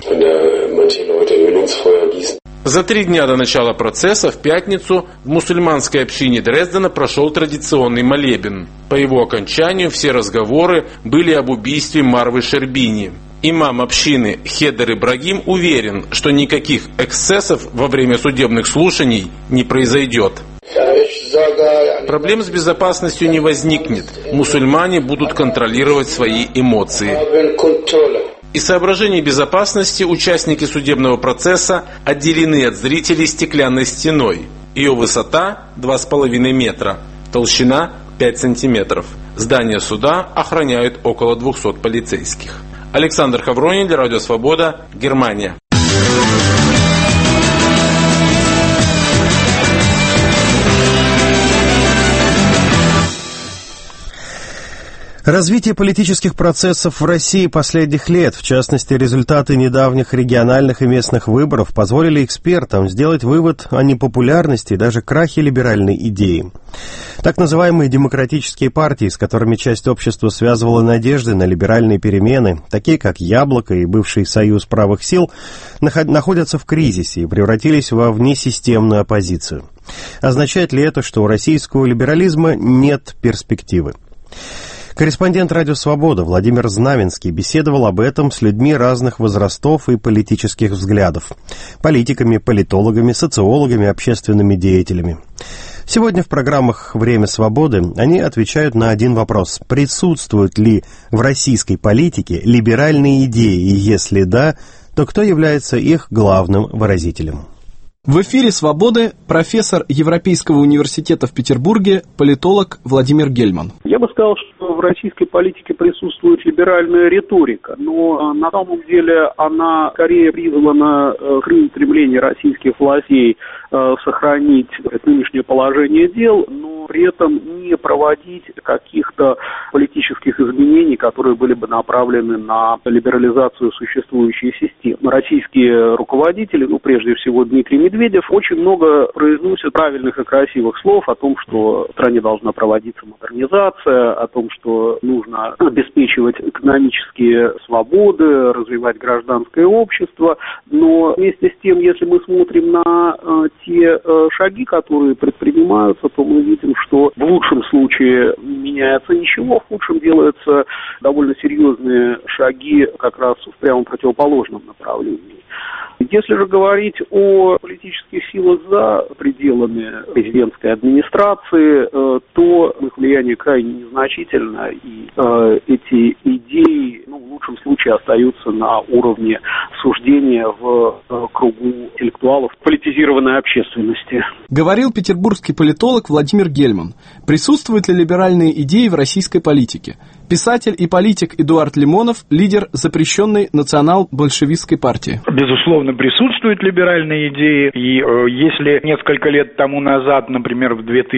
За 3 дня до начала процесса в пятницу в мусульманской общине Дрездена прошел традиционный молебен. По его окончанию все разговоры были об убийстве Марвы Шербини. Имам общины Хедер Ибрагим уверен, что никаких эксцессов во время судебных слушаний не произойдет. Проблем с безопасностью не возникнет. Мусульмане будут контролировать свои эмоции. Из соображений безопасности участники судебного процесса отделены от зрителей стеклянной стеной. Ее высота 2,5 метра, толщина 5 сантиметров. Здание суда охраняют около 200 полицейских. Александр Хавронин для Радио Свобода, Германия. Развитие политических процессов в России последних лет, в частности, результаты недавних региональных и местных выборов, позволили экспертам сделать вывод о непопулярности и даже крахе либеральной идеи. Так называемые демократические партии, с которыми часть общества связывала надежды на либеральные перемены, такие как «Яблоко» и бывший «Союз правых сил», находятся в кризисе и превратились во внесистемную оппозицию. Означает ли это, что у российского либерализма нет перспективы? Корреспондент «Радио Свобода» Владимир Знаменский беседовал об этом с людьми разных возрастов и политических взглядов. Политиками, политологами, социологами, общественными деятелями. Сегодня в программах «Время свободы» они отвечают на один вопрос. Присутствуют ли в российской политике либеральные идеи? И если да, то кто является их главным выразителем? В эфире «Свободы» профессор Европейского университета в Петербурге, политолог Владимир Гельман. Я бы сказал, что в российской политике присутствует либеральная риторика, но на самом деле она скорее призвана к стремлению российских властей сохранить нынешнее положение дел, но при этом не проводить каких-то политических изменений, которые были бы направлены на либерализацию существующей системы. Российские руководители, прежде всего Дмитрий Медведев, очень много произносят правильных и красивых слов о том, что в стране должна проводиться модернизация, о том, что нужно обеспечивать экономические свободы, развивать гражданское общество. Но вместе с тем, если мы смотрим на те шаги, которые предпринимаются, то мы видим, что в лучшем случае меняется ничего, в худшем делаются довольно серьезные шаги как раз в прямо противоположном направлении. Если же говорить о политических силах за пределами президентской администрации, то их влияние крайне незначительно, и эти идеи, в лучшем случае, остаются на уровне суждения в кругу интеллектуалов политизированной общественности. Говорил петербургский политолог Владимир Гельман. Присутствуют ли либеральные идеи в российской политике? Писатель и политик Эдуард Лимонов – лидер запрещенной национал-большевистской партии. Безусловно, присутствуют либеральные идеи. И если несколько лет тому назад, например, в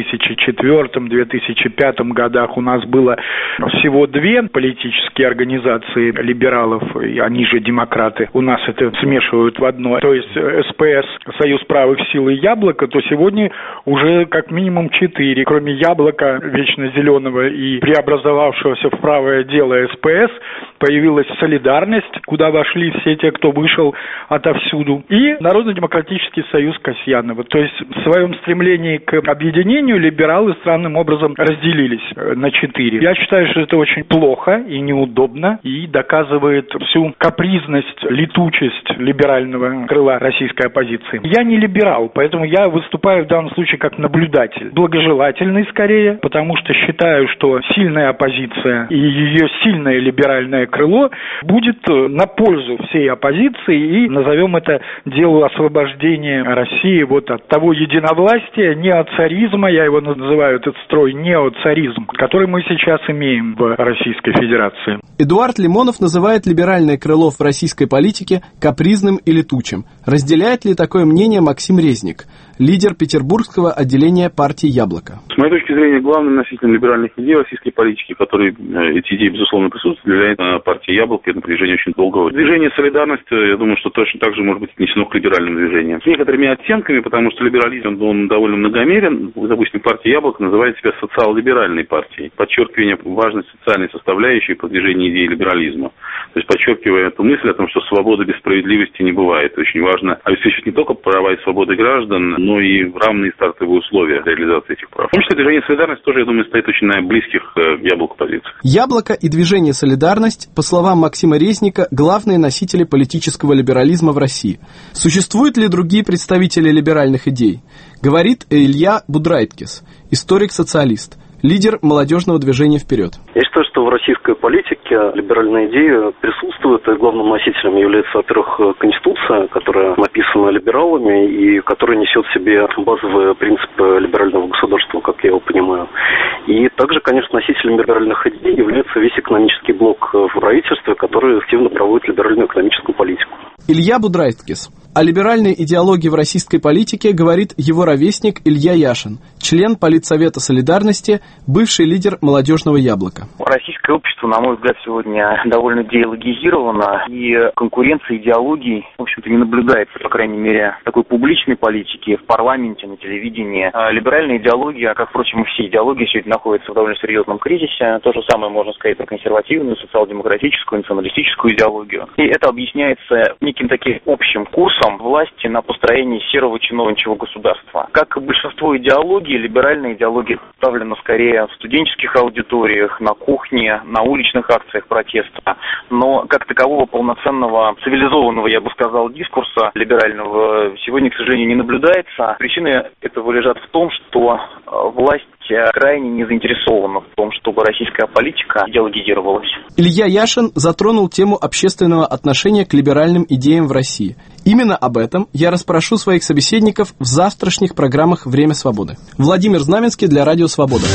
2004-2005 годах у нас было всего две политические организации либералов, и они же демократы, у нас это смешивают в одно, то есть СПС, Союз правых сил и Яблоко, то сегодня уже как минимум 4. Кроме Яблока, вечно зеленого и преобразовавшегося в правое дело СПС, появилась Солидарность, куда вошли все те, кто вышел отовсюду, и Народно-демократический союз Касьянова. То есть в своем стремлении к объединению либералы странным образом разделились на 4. Я считаю, что это очень плохо и неудобно, и доказывает всю капризность, летучесть либерального крыла российской оппозиции. Я не либерал, поэтому я выступаю в данном случае как наблюдатель. Благожелательный скорее, потому что считаю, что сильная оппозиция и ее сильное либеральное крыло будет на пользу всей оппозиции, и назовем это делу освобождения России от того единовластия, неоцаризма, я его называю этот строй неоцаризм, который мы сейчас имеем в Российской Федерации. Эдуард Лимонов называет либеральное крыло в российской политике капризным и летучим. Разделяет ли такое мнение Максим Резник, лидер петербургского отделения партии «Яблоко»? С моей точки зрения, главным носителем либеральных идей российской политики, которые эти идеи, безусловно, присутствуют, является партия «Яблоко». Это движение очень долгого. Движение «Солидарность», я думаю, что точно так же может быть отнесено к либеральным движениям. С некоторыми оттенками, потому что либерализм, он довольно многомерен. Допустим, партия «Яблоко» называет себя социал-либеральной партией. Подчеркивание важности социальной составляющей продвижения идеи либерализма. То есть подчеркивая эту мысль о том, что свободы без справедливости не бывает. Очень важно обеспечить не только права и свободы граждан, но и равные стартовые условия для реализации этих прав. В том числе движение «Солидарность» тоже, я думаю, стоит очень на близких к «Яблоку» позициях. «Яблоко» и движение «Солидарность», по словам Максима Резника, главные носители политического либерализма в России. Существуют ли другие представители либеральных идей? Говорит Илья Будрайткис, историк-социалист, лидер молодежного движения «Вперед». Я считаю, что в российской политике либеральные идеи присутствуют, и главным носителем является, во-первых, Конституция, которая написана либералами и которая несет в себе базовые принципы либерального государства, как я его понимаю. И также, конечно, носителем либеральных идей является весь экономический блок в правительстве, который активно проводит либеральную экономическую политику. Илья Будрайткис. О либеральной идеологии в российской политике говорит его ровесник Илья Яшин, член Политсовета солидарности, бывший лидер молодежного «Яблока». Российское общество, на мой взгляд, сегодня довольно диалогизировано, и конкуренция идеологий, в общем-то, не наблюдается, по крайней мере, такой публичной политики в парламенте, на телевидении. Либеральная идеология, как, впрочем, и все идеологии, сегодня находится в довольно серьезном кризисе. То же самое можно сказать про консервативную, социал-демократическую, националистическую идеологию. И это объясняется неким таким общим курсом власти на построение серого чиновничьего государства. Как и большинство идеологий, либеральная идеология представлена скорее в студенческих аудиториях, на кухне, на уличных акциях протеста. Но как такового полноценного, цивилизованного, я бы сказал, дискурса либерального сегодня, к сожалению, не наблюдается. Причины этого лежат в том, что власть крайне не заинтересована в том, чтобы российская политика идеологизировалась. Илья Яшин затронул тему общественного отношения к либеральным идеям в России. Именно об этом я расспрошу своих собеседников в завтрашних программах «Время свободы». Владимир Знаменский для Радио Свобода.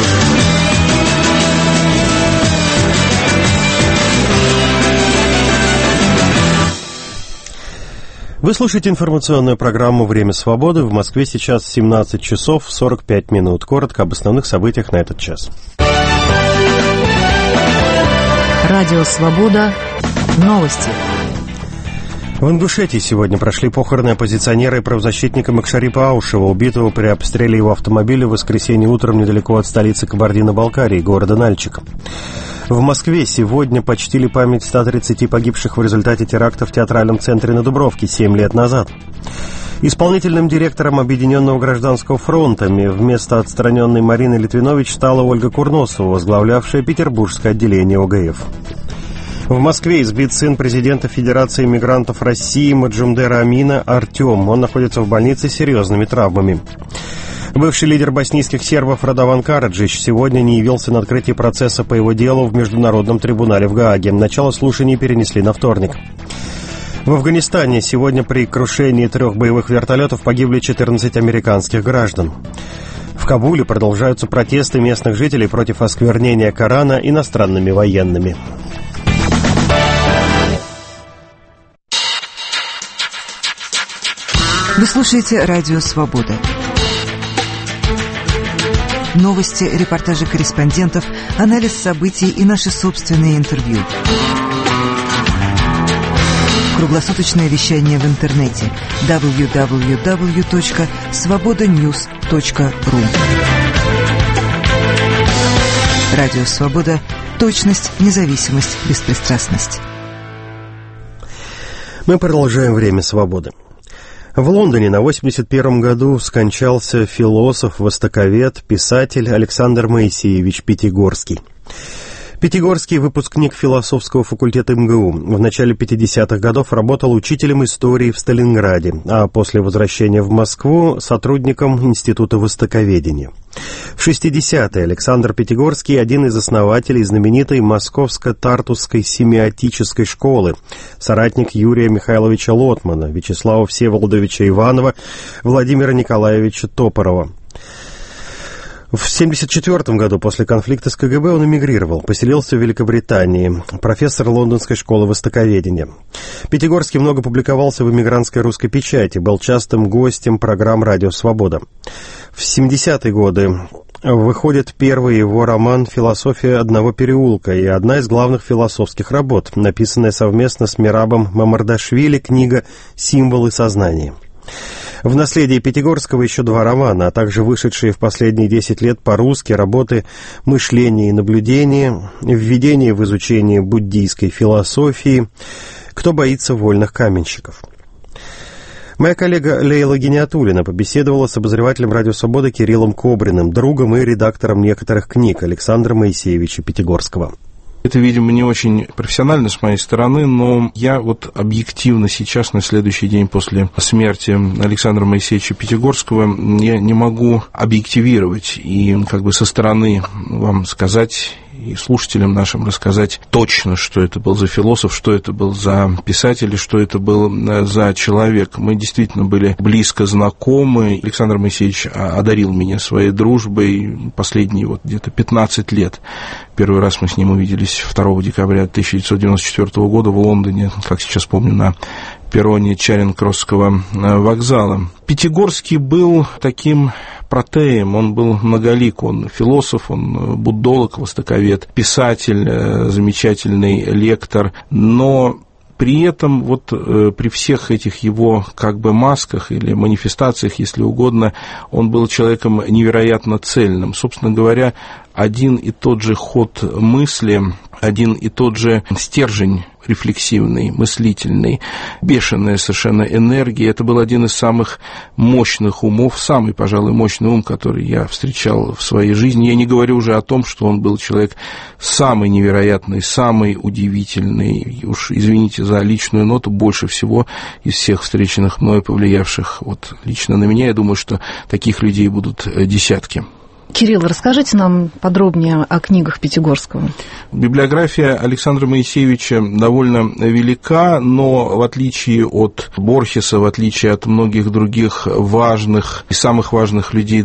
Вы слушаете информационную программу «Время свободы». В Москве сейчас 17 часов 45 минут. Коротко об основных событиях на этот час. Радио «Свобода». Новости. В Ингушетии сегодня прошли похороны оппозиционера и правозащитника Макшарипа Аушева, убитого при обстреле его автомобиля в воскресенье утром недалеко от столицы Кабардино-Балкарии, города Нальчик. В Москве сегодня почтили память 130 погибших в результате теракта в театральном центре на Дубровке 7 лет назад. Исполнительным директором Объединенного гражданского фронта вместо отстраненной Марины Литвинович стала Ольга Курносова, возглавлявшая петербургское отделение ОГФ. В Москве избит сын президента Федерации мигрантов России Маджумдера Амина Артем. Он находится в больнице с серьезными травмами. Бывший лидер боснийских сербов Радован Караджич сегодня не явился на открытие процесса по его делу в Международном трибунале в Гааге. Начало слушаний перенесли на вторник. В Афганистане сегодня при крушении 3 боевых вертолетов погибли 14 американских граждан. В Кабуле продолжаются протесты местных жителей против осквернения Корана иностранными военными. Вы слушаете «Радио Свобода». Новости, репортажи корреспондентов, анализ событий и наши собственные интервью. Круглосуточное вещание в интернете www.svobodanews.ru. Радио Свобода. Точность, независимость, беспристрастность. Мы продолжаем «Время свободы». В Лондоне на 81-м году скончался философ, востоковед, писатель Александр Моисеевич Пятигорский. Пятигорский – выпускник философского факультета МГУ. В начале 50-х годов работал учителем истории в Сталинграде, а после возвращения в Москву – сотрудником Института востоковедения. В 60-е Александр Пятигорский – один из основателей знаменитой Московско-Тартусской семиотической школы, соратник Юрия Михайловича Лотмана, Вячеслава Всеволодовича Иванова, Владимира Николаевича Топорова. В 1974 году после конфликта с КГБ он эмигрировал, поселился в Великобритании, профессор Лондонской школы востоковедения. Пятигорский много публиковался в эмигрантской русской печати, был частым гостем программ «Радио Свобода». В 70-е годы выходит первый его роман «Философия одного переулка» и одна из главных философских работ, написанная совместно с Мерабом Мамардашвили, книга «Символы сознания». В наследии Пятигорского еще 2 романа, а также вышедшие в последние 10 лет по-русски работы «Мышление и наблюдение», «Введение в изучение буддийской философии», «Кто боится вольных каменщиков». Моя коллега Лейла Гиниатуллина побеседовала с обозревателем «Радио Свобода» Кириллом Кобриным, другом и редактором некоторых книг Александра Моисеевича Пятигорского. Это, видимо, не очень профессионально с моей стороны, но я вот объективно сейчас, на следующий день после смерти Александра Моисеевича Пятигорского, я не могу объективировать и как бы со стороны вам сказать и слушателям нашим рассказать точно, что это был за философ, что это был за писатель, что это был за человек. Мы действительно были близко знакомы. Александр Моисеевич одарил меня своей дружбой последние вот где-то 15 лет. Первый раз мы с ним увиделись 2 декабря 1994 года в Лондоне, как сейчас помню, на перроне Чаринг-Кроссского вокзала. Пятигорский был таким протеем, он был многолик, он философ, он буддолог, востоковед, писатель, замечательный лектор, но при этом вот при всех этих его как бы масках или манифестациях, если угодно, он был человеком невероятно цельным. Собственно говоря, один и тот же ход мысли, один и тот же стержень рефлексивный, мыслительный, бешеная совершенно энергия. Это был один из самых мощных умов, самый, пожалуй, мощный ум, который я встречал в своей жизни. Я не говорю уже о том, что он был человек самый невероятный, самый удивительный. Уж извините за личную ноту, больше всего из всех встреченных мною, повлиявших вот лично на меня, я думаю, что таких людей будут десятки. Кирилл, расскажите нам подробнее о книгах Пятигорского. Библиография Александра Моисеевича довольно велика, но в отличие от Борхеса, в отличие от многих других важных и самых важных людей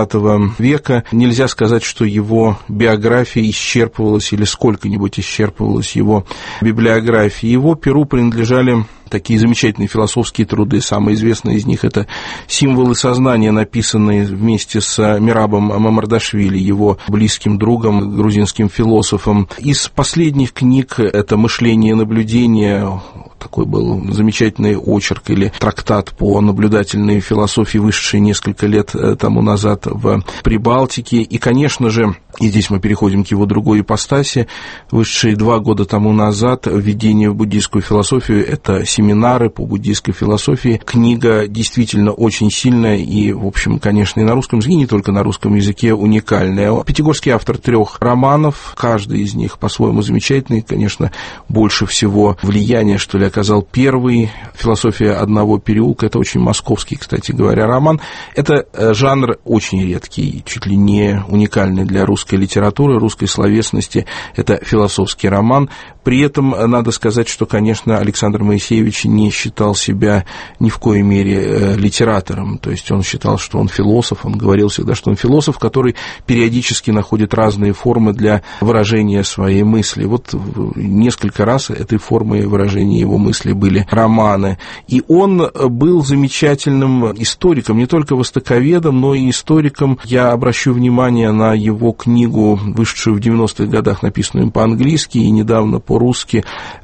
XX века, нельзя сказать, что его биография исчерпывалась или сколько-нибудь исчерпывалась его библиография. Его перу принадлежали такие замечательные философские труды. Самый известный из них – это «Символы сознания», написанные вместе с Мерабом Мамардашвили, его близким другом, грузинским философом. Из последних книг это «Мышление и наблюдение», такой был замечательный очерк или трактат по наблюдательной философии, вышедший несколько лет тому назад в Прибалтике. И, конечно же, и здесь мы переходим к его другой ипостаси, вышедший 2 года тому назад «Введение в буддийскую философию», это семинары по буддийской философии. Книга действительно очень сильная и, в общем, конечно, и на русском языке, и не только на русском языке, уникальная. Пятигорский автор 3 романов, каждый из них по-своему замечательный, конечно, больше всего влияния, что ли, оказал первый «Философия одного переулка». Это очень московский, кстати говоря, роман. Это жанр очень редкий, чуть ли не уникальный для русской литературы, русской словесности. Это философский роман. При этом надо сказать, что, конечно, Александр Моисеевич не считал себя ни в коей мере литератором. То есть он считал, что он философ, он говорил всегда, что он философ, который периодически находит разные формы для выражения своей мысли. Вот несколько раз этой формой выражения его мысли были романы. И он был замечательным историком, не только востоковедом, но и историком. Я обращу внимание на его книгу, вышедшую в 90-х годах, написанную им по-английски и недавно по-русски.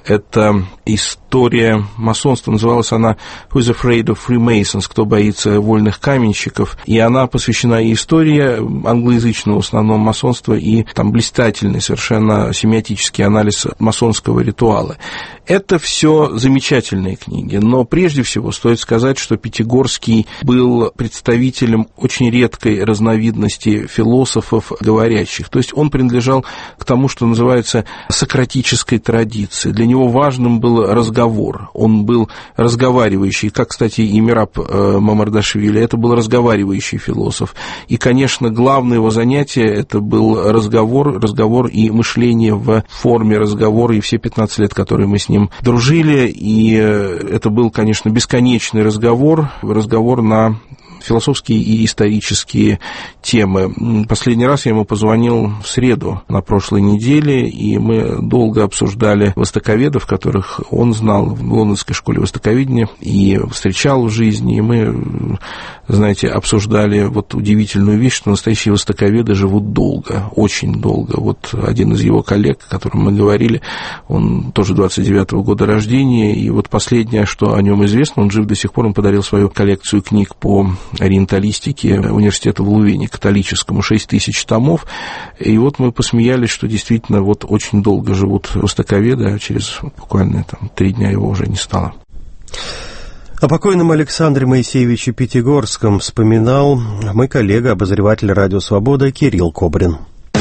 Это история масонства, называлась она «Who is afraid of Freemasons?», «Кто боится вольных каменщиков?». И она посвящена и истории англоязычного в основном масонства, и там блистательный совершенно семиотический анализ масонского ритуала. Это все замечательные книги, но прежде всего стоит сказать, что Пятигорский был представителем очень редкой разновидности философов говорящих. То есть он принадлежал к тому, что называется сократической традиции. Для него важным был разговор. Он был разговаривающий, как, кстати, и Мераб Мамардашвили, это был разговаривающий философ. И, конечно, главное его занятие это был разговор и мышление в форме разговора, и все 15 лет, которые мы с ним дружили, и это был, конечно, бесконечный разговор на философские и исторические темы. Последний раз я ему позвонил в среду на прошлой неделе, и мы долго обсуждали востоковедов, которых он знал в Лондонской школе востоковедения и встречал в жизни, и мы, знаете, обсуждали вот удивительную вещь, что настоящие востоковеды живут долго, очень долго. Вот один из его коллег, о котором мы говорили, он тоже 29-го года рождения, и вот последнее, что о нем известно, он жив до сих пор, он подарил свою коллекцию книг по ориенталистике университета в Лувене, католическому, 6000 томов, и вот мы посмеялись, что действительно вот очень долго живут востоковеды, а через буквально 3 дня его уже не стало. О покойном Александре Моисеевиче Пятигорском вспоминал мой коллега, обозреватель «Радио Свобода» Кирилл Кобрин.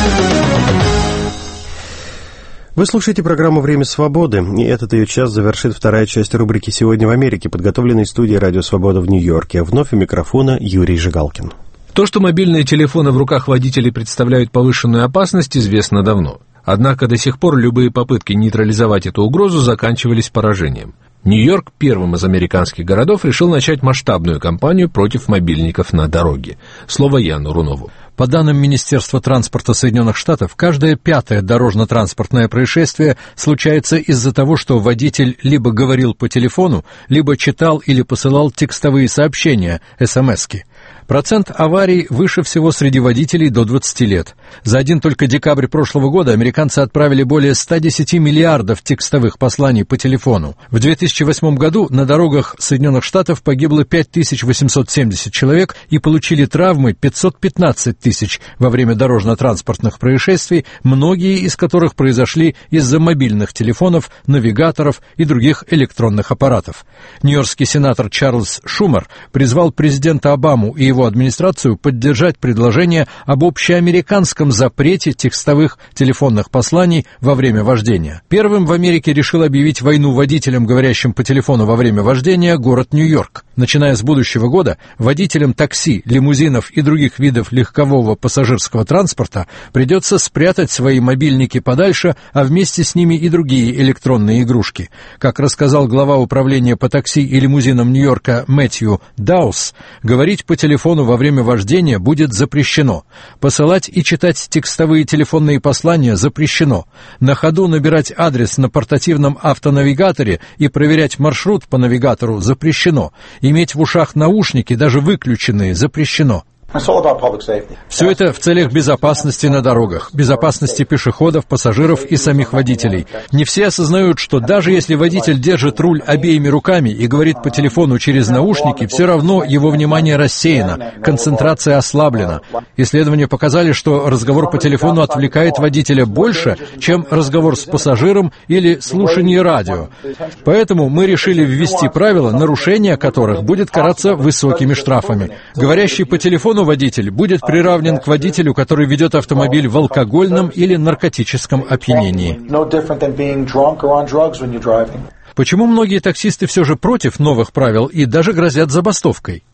Вы слушаете программу «Время свободы», и этот ее час завершит вторая часть рубрики «Сегодня в Америке», подготовленной студией «Радио Свобода» в Нью-Йорке. Вновь у микрофона Юрий Жигалкин. То, что мобильные телефоны в руках водителей представляют повышенную опасность, известно давно. Однако до сих пор любые попытки нейтрализовать эту угрозу заканчивались поражением. Нью-Йорк, первым из американских городов, решил начать масштабную кампанию против мобильников на дороге. Слово Яну Рунову. По данным Министерства транспорта Соединенных Штатов, каждое 5-е дорожно-транспортное происшествие случается из-за того, что водитель либо говорил по телефону, либо читал или посылал текстовые сообщения, СМС-ки. Процент аварий выше всего среди водителей до 20 лет. За один только декабрь прошлого года американцы отправили более 110 миллиардов текстовых посланий по телефону. В 2008 году на дорогах Соединенных Штатов погибло 5870 человек и получили травмы 515 тысяч во время дорожно-транспортных происшествий, многие из которых произошли из-за мобильных телефонов, навигаторов и других электронных аппаратов. Нью-Йоркский сенатор Чарльз Шумер призвал президента Обаму и его администрацию поддержать предложение об общеамериканском запрете текстовых телефонных посланий во время вождения. Первым в Америке решил объявить войну водителям, говорящим по телефону во время вождения, город Нью-Йорк. Начиная с будущего года, водителям такси, лимузинов и других видов легкового пассажирского транспорта придется спрятать свои мобильники подальше, а вместе с ними и другие электронные игрушки. Как рассказал глава управления по такси и лимузинам Нью-Йорка Мэтью Даус, говорить по телефону во время вождения будет запрещено. Посылать и читать текстовые телефонные послания запрещено. На ходу набирать адрес на портативном автонавигаторе и проверять маршрут по навигатору запрещено. Иметь в ушах наушники, даже выключенные, запрещено. Все это в целях безопасности на дорогах, безопасности пешеходов, пассажиров и самих водителей. Не все осознают, что даже если водитель держит руль обеими руками и говорит по телефону через наушники, все равно его внимание рассеяно, концентрация ослаблена. Исследования показали, что разговор по телефону отвлекает водителя больше, чем разговор с пассажиром или слушание радио. Поэтому мы решили ввести правила, нарушение которых будет караться высокими штрафами. Говорящий по телефону водитель будет приравнен к водителю, который ведет автомобиль в алкогольном или наркотическом опьянении. Почему многие таксисты все же против новых правил и даже грозят забастовкой?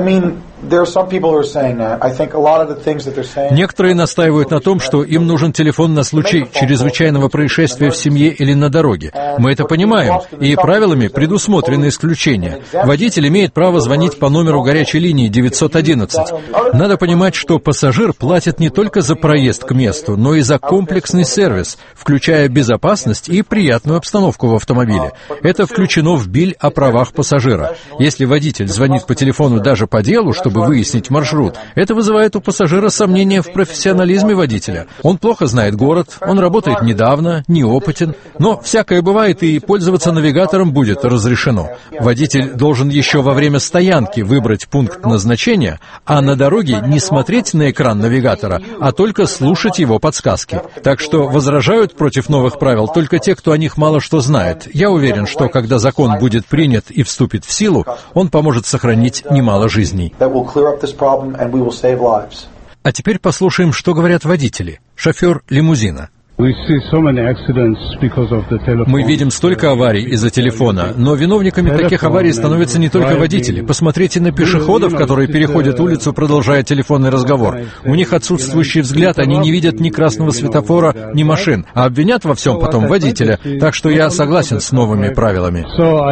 Некоторые настаивают на том, что им нужен телефон на случай чрезвычайного происшествия в семье или на дороге. Мы это понимаем, и правилами предусмотрены исключения. Водитель имеет право звонить по номеру горячей линии 911. Надо понимать, что пассажир платит не только за проезд к месту, но и за комплексный сервис, включая безопасность и приятную обстановку в автомобиле. Это включено в биль о правах пассажира. Если водитель звонит по телефону даже по делу, чтобы выяснить маршрут, это вызывает у пассажира сомнения в профессионализме водителя. Он плохо знает город, он работает недавно, неопытен, но всякое бывает, и пользоваться навигатором будет разрешено. Водитель должен еще во время стоянки выбрать пункт назначения, а на дороге не смотреть на экран навигатора, а только слушать его подсказки. Так что возражают против новых правил только те, кто о них мало что знает. Я уверен, что когда закон будет принят и вступит в силу, он поможет сохранить немало жизней. А теперь послушаем, что говорят водители. Шофер лимузина. Мы видим столько аварий из-за телефона, но виновниками таких аварий становятся не только водители. Посмотрите на пешеходов, которые переходят улицу, продолжая телефонный разговор. У них отсутствующий взгляд, они не видят ни красного светофора, ни машин, а обвинят во всем потом водителя. Так что я согласен с новыми правилами.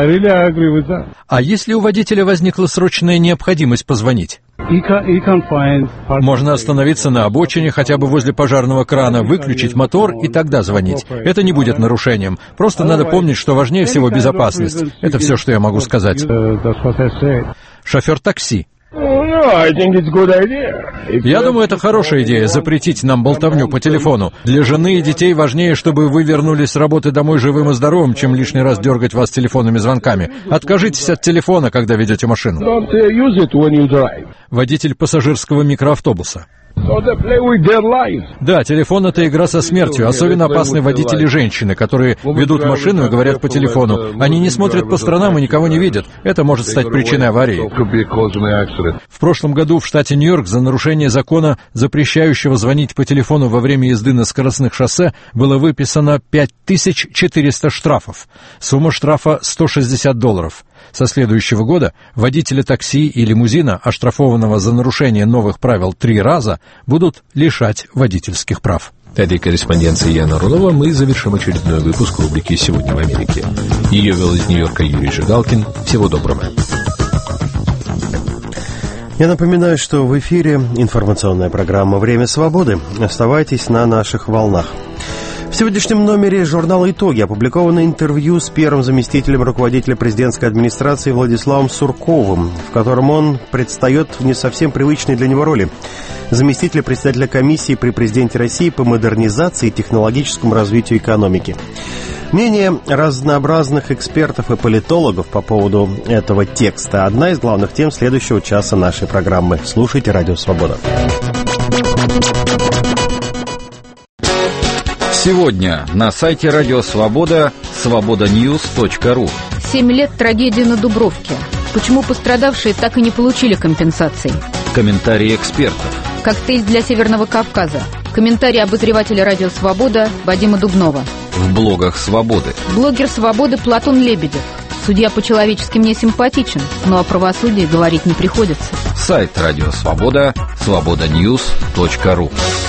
А если у водителя возникла срочная необходимость позвонить? Можно остановиться на обочине, хотя бы возле пожарного крана, выключить мотор и тогда звонить. Это не будет нарушением. Просто надо помнить, что важнее всего безопасность. Это все, что я могу сказать. Шофер такси. Я думаю, это хорошая идея — запретить нам болтовню по телефону. Для жены и детей важнее, чтобы вы вернулись с работы домой живым и здоровым, чем лишний раз дергать вас телефонными звонками. Откажитесь от телефона, когда ведете машину. Водитель пассажирского микроавтобуса. Да, телефон — это игра со смертью. Особенно опасны водители женщины, которые ведут машину и говорят по телефону. Они не смотрят по сторонам и никого не видят. Это может стать причиной аварии. В прошлом году в штате Нью-Йорк за нарушение закона, запрещающего звонить по телефону во время езды на скоростных шоссе, было выписано 5400 штрафов. Сумма штрафа $160. Со следующего года водители такси и лимузина, оштрафованного за нарушение новых правил 3 раза, будут лишать водительских прав. Этой корреспонденцией Яна Рулова мы завершим очередной выпуск рубрики «Сегодня в Америке». Ее вел из Нью-Йорка Юрий Жигалкин. Всего доброго. Я напоминаю, что в эфире информационная программа «Время свободы». Оставайтесь на наших волнах. В сегодняшнем номере журнала «Итоги» опубликовано интервью с первым заместителем руководителя президентской администрации Владиславом Сурковым, в котором он предстает в не совсем привычной для него роли заместителя председателя комиссии при президенте России по модернизации и технологическому развитию экономики. Мнение разнообразных экспертов и политологов по поводу этого текста – одна из главных тем следующего часа нашей программы. Слушайте «Радио Свобода». Сегодня на сайте Радио Свобода свободаньюз.ру. 7 лет трагедии на Дубровке. Почему пострадавшие так и не получили компенсаций? Комментарии экспертов. Коктейль для Северного Кавказа. Комментарий обозревателя Радио Свобода Вадима Дубнова. В блогах Свободы. Блогер Свободы Платон Лебедев. Судья по-человечески мне симпатичен, но о правосудии говорить не приходится. Сайт Радио Свобода свободаньюз.ру.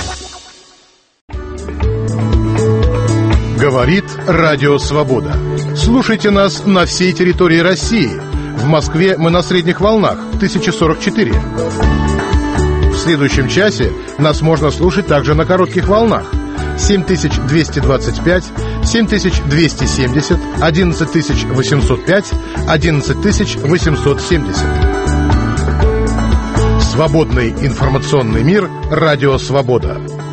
Говорит Радио Свобода. Слушайте нас на всей территории России. В Москве мы на средних волнах 1044. В следующем часе нас можно слушать также на коротких волнах 7225, 7270, 11805, 11870. Свободный информационный мир. Радио «Свобода».